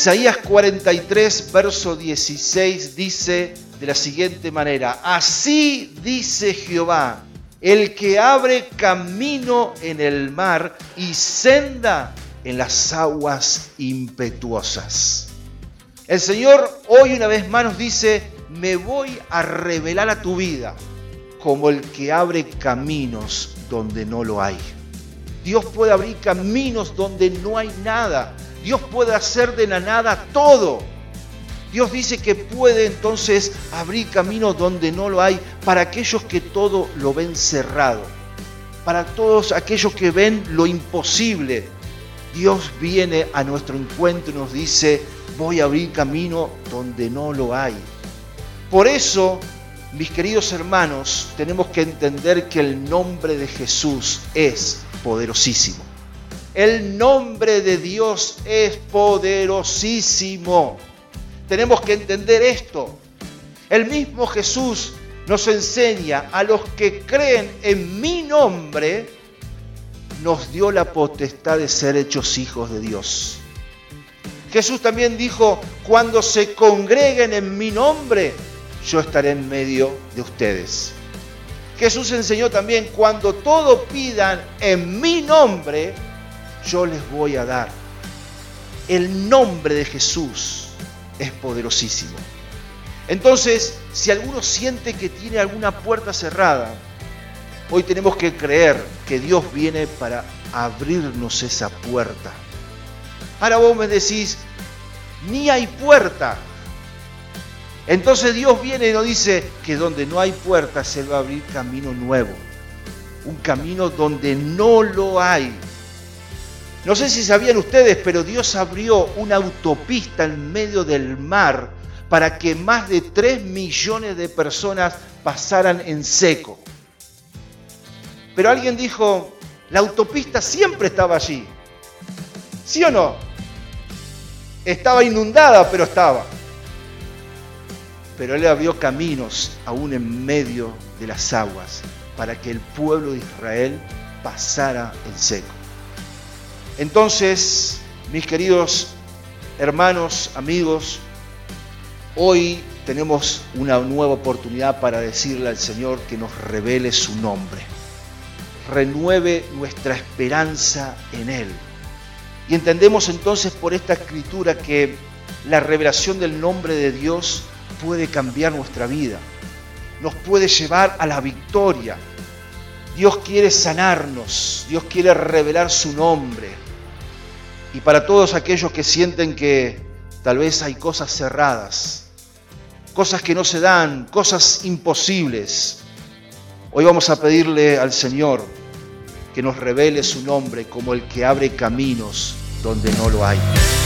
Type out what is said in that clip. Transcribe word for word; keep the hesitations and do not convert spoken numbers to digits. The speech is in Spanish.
Isaías cuarenta y tres, verso dieciséis, dice de la siguiente manera: así dice Jehová, el que abre camino en el mar y senda en las aguas impetuosas. El Señor hoy una vez más nos dice: me voy a revelar a tu vida como el que abre caminos donde no lo hay. Dios puede abrir caminos donde no hay nada. Dios puede hacer de la nada todo. Dios dice que puede entonces abrir caminos donde no lo hay para aquellos que todo lo ven cerrado. Para todos aquellos que ven lo imposible. Dios viene a nuestro encuentro y nos dice: voy a abrir camino donde no lo hay. Por eso, mis queridos hermanos, tenemos que entender que el nombre de Jesús es poderosísimo. El nombre de Dios es poderosísimo. Tenemos que entender esto. El mismo Jesús nos enseña: a los que creen en mi nombre, nos dio la potestad de ser hechos hijos de Dios. Jesús también dijo: cuando se congreguen en mi nombre, yo estaré en medio de ustedes. Jesús enseñó también: cuando todo pidan en mi nombre, yo les voy a dar. El nombre de Jesús es poderosísimo. Entonces, si alguno siente que tiene alguna puerta cerrada, hoy tenemos que creer que Dios viene para abrirnos esa puerta. Ahora vos me decís: ni hay puerta. Entonces Dios viene y nos dice que donde no hay puertas, Él va a abrir camino nuevo. Un camino donde no lo hay. No sé si sabían ustedes, pero Dios abrió una autopista en medio del mar para que más de tres millones de personas pasaran en seco. Pero alguien dijo: la autopista siempre estaba allí. ¿Sí o no? Estaba inundada, pero estaba. Pero Él abrió caminos aún en medio de las aguas para que el pueblo de Israel pasara en seco. Entonces, mis queridos hermanos, amigos, hoy tenemos una nueva oportunidad para decirle al Señor que nos revele su nombre. Renueve nuestra esperanza en Él. Y entendemos entonces por esta escritura que la revelación del nombre de Dios puede cambiar nuestra vida, nos puede llevar a la victoria. Dios quiere sanarnos, Dios quiere revelar su nombre. Y para todos aquellos que sienten que tal vez hay cosas cerradas, cosas que no se dan, cosas imposibles, hoy vamos a pedirle al Señor que nos revele su nombre como el que abre caminos donde no lo hay.